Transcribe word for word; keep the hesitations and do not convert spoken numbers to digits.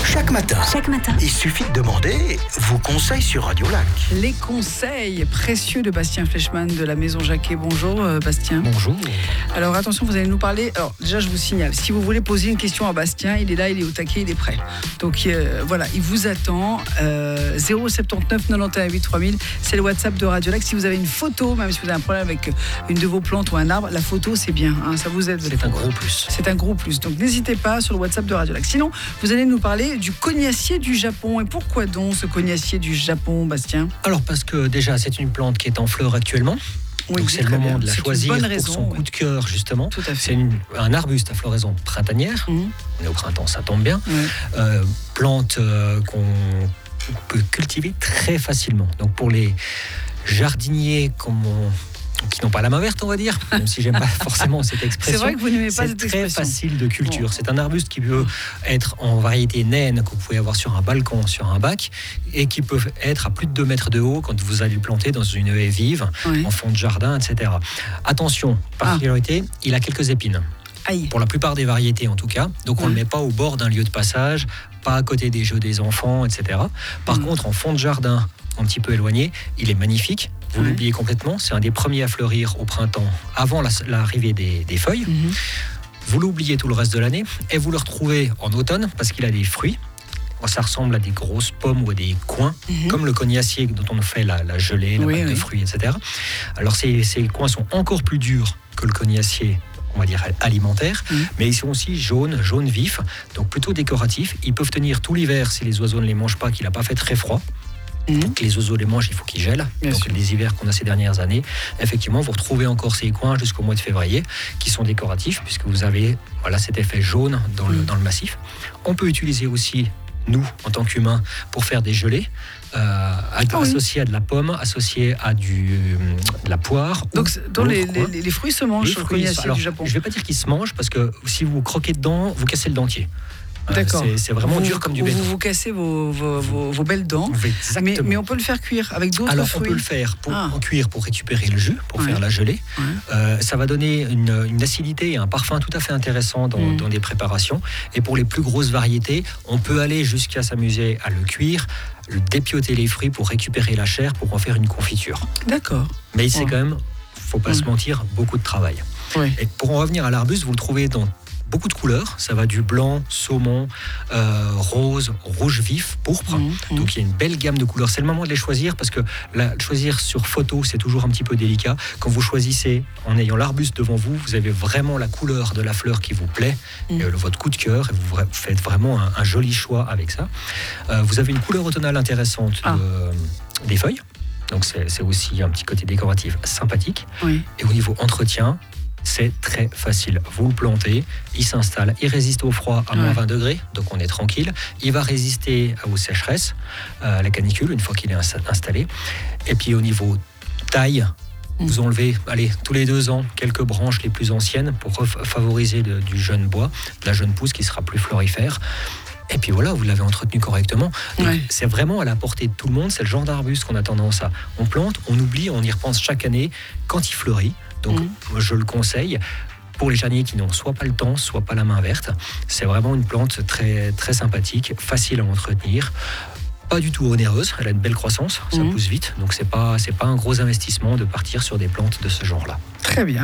Chaque matin, Chaque matin. il suffit de demander vos conseils sur Radio Lac. Les conseils précieux de Bastien Fleischmann de la Maison Jacquet. Bonjour euh, Bastien. Bonjour. Alors attention, vous allez nous parler. Alors déjà, je vous signale, si vous voulez poser une question à Bastien, il est là, il est au taquet, il est prêt. Donc euh, voilà, il vous attend. Euh, zéro soixante-neuf quatre-vingt-onze huit trois mille, c'est le WhatsApp de Radio Lac. Si vous avez une photo, même si vous avez un problème avec une de vos plantes ou un arbre, la photo c'est bien, hein, ça vous aide. C'est un gros plus. C'est un gros plus. Donc n'hésitez pas sur le WhatsApp de Radio Lac. Sinon, vous allez nous parler du cognacier du Japon. Et pourquoi donc ce cognacier du Japon, Bastien ? Alors parce que déjà c'est une plante qui est en fleur actuellement. Oui, Donc c'est le très moment bien. de la C'est une choisir bonne pour raison, son oui. coup de cœur justement. Tout à fait. C'est une- un arbuste à floraison printanière. Mmh. On est au printemps, ça tombe bien. Ouais. Euh, plante euh, qu'on peut cultiver très facilement. Donc pour les jardiniers comme on- qui n'ont pas la main verte, on va dire, même si j'aime pas forcément cette expression. C'est vrai que vous n'aimez pas C'est cette très expression. facile de culture. Bon. C'est un arbuste qui peut être en variété naine, que vous pouvez avoir sur un balcon, sur un bac, et qui peut être à plus de deux mètres de haut quand vous allez le planter dans une haie vive, Ouais. en fond de jardin, et cetera. Attention, particularité, il a quelques épines. Aïe. Pour la plupart des variétés en tout cas. Donc on ne Ouais. le met pas au bord d'un lieu de passage, pas à côté des jeux des enfants, et cetera. Par Mhm. contre, en fond de jardin, un petit peu éloigné, il est magnifique. Vous Ouais. l'oubliez complètement. C'est un des premiers à fleurir au printemps, avant la- l'arrivée des, des feuilles. Mhm. Vous l'oubliez tout le reste de l'année et vous le retrouvez en automne parce qu'il a des fruits. Ça ressemble à des grosses pommes ou à des coins, Mhm. comme le cognacier dont on fait la, la gelée, la Oui, pâte de oui. fruits, et cetera. Alors ces, ces coins sont encore plus durs que le cognacier, on va dire alimentaire, Mhm. mais ils sont aussi jaunes, jaunes vifs, donc plutôt décoratifs. Ils peuvent tenir tout l'hiver si les oiseaux ne les mangent pas, qu'il n'a pas fait très froid. Mhm. Que les oiseaux les mangent, il faut qu'ils gèlent. Bien Donc sûr. les hivers qu'on a ces dernières années, effectivement, vous retrouvez encore ces coins jusqu'au mois de février qui sont décoratifs puisque vous avez voilà, cet effet jaune dans le, Mhm. dans le massif. On peut utiliser aussi, nous, en tant qu'humains, pour faire des gelées, euh, Ah oui. associées à de la pomme, associées à du, de la poire. Donc, ou c'est- donc les, l'autre coin. les- les fruits se mangent Les sur le fruits, cognacier alors, du Japon. Je ne vais pas dire qu'ils se mangent parce que si vous croquez dedans, vous cassez le dentier. Euh, D'accord. c'est- C'est vraiment vous, dur comme du vous, béton. vous cassez vos, vos, vos- vos belles dents. Mais Mais, exactement. mais on peut le faire cuire avec d'autres Alors, fruits. on peut le faire pour, Ah. en cuire pour récupérer le jus, pour Ouais. faire la gelée. Ouais. Euh, ça va donner une, une acidité et un parfum tout à fait intéressant dans, Mm. dans des préparations. Et pour les plus grosses variétés, on peut aller jusqu'à s'amuser à le cuire, le dépioter les fruits pour récupérer la chair, pour en faire une confiture. D'accord. Mais c'est Ouais. quand même, faut pas Mm. se mentir, beaucoup de travail. Ouais. Et pour en revenir à l'arbuste, vous le trouvez dans beaucoup de couleurs. Ça va du blanc, saumon, euh, rose, rouge vif, pourpre. Mhm, mhm. Donc il y a une belle gamme de couleurs. C'est le moment de les choisir parce que la, choisir sur photo, c'est toujours un petit peu délicat. Quand vous choisissez en ayant l'arbuste devant vous, vous avez vraiment la couleur de la fleur qui vous plaît, Mhm. et, euh, votre coup de cœur, et vous vra- faites vraiment un, un joli choix avec ça. Euh, vous avez une couleur automnale intéressante Ah. de- des feuilles. Donc c'est c'est aussi un petit côté décoratif sympathique. Oui. Et au niveau entretien, c'est très facile. Vous le plantez, il s'installe, il résiste au froid à moins Ouais. vingt degrés, donc on est tranquille. Il va résister aux sécheresses, euh, à la canicule, une fois qu'il est ins- installé. Et puis au niveau taille, Mm. vous enlevez, allez, tous les deux ans, quelques branches les plus anciennes pour ref- favoriser le- du jeune bois, de la jeune pousse qui sera plus florifère. Et puis voilà, vous l'avez entretenu correctement. Donc, Ouais. c'est vraiment à la portée de tout le monde. C'est le genre d'arbuste qu'on a tendance à... On plante, on oublie, on y repense chaque année quand il fleurit. Donc Mhm. je le conseille pour les jardiniers qui n'ont soit pas le temps, soit pas la main verte. C'est vraiment une plante très, très sympathique, facile à entretenir. Pas du tout onéreuse, elle a une belle croissance, ça Mhm. pousse vite. Donc c'est pas, c'est pas un gros investissement de partir sur des plantes de ce genre-là. Très bien.